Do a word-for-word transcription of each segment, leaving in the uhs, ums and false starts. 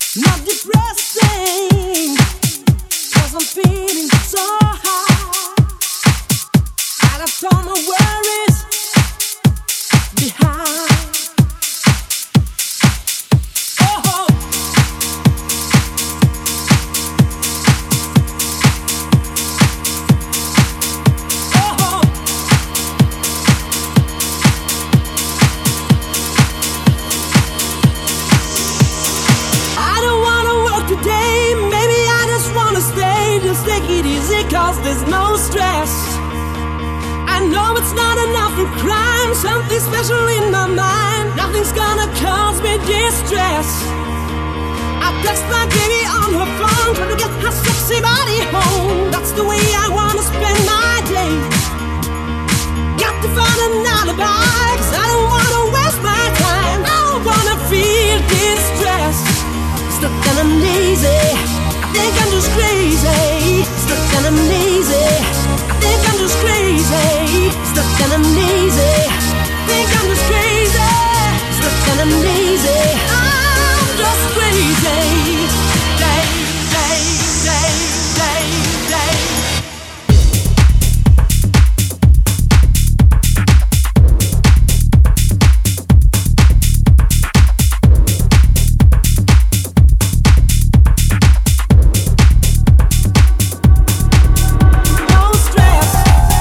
Not depressing, cause I'm feeling so high. I left all my worries behind. Oh, oh, I don't wanna work today, maybe I just wanna stay. Just take it easy cause there's no stress. I know it's not enough for crime, something special in my mind. Nothing's gonna cause me distress. I text my baby on her phone, trying to get her sexy body home. That's the way I wanna spend my day. Got to find an alibi, cause I don't wanna waste my time. I don't wanna feel distress. Stuck and I'm lazy, I think I'm just crazy. Stuck and I'm lazy, I think I'm just crazy. Stuck and I'm lazy, think I'm just crazy. Stuck and I'm lazy, I'm just crazy. Day, day, day, day, day. No stress.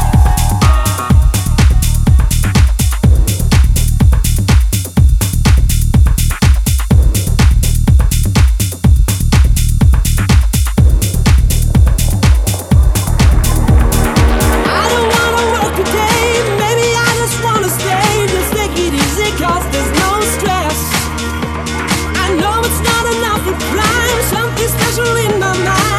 I don't wanna work today, maybe I just wanna stay. Just take it easy cause there's no stress. I know it's not enough for crime, something special in my mind.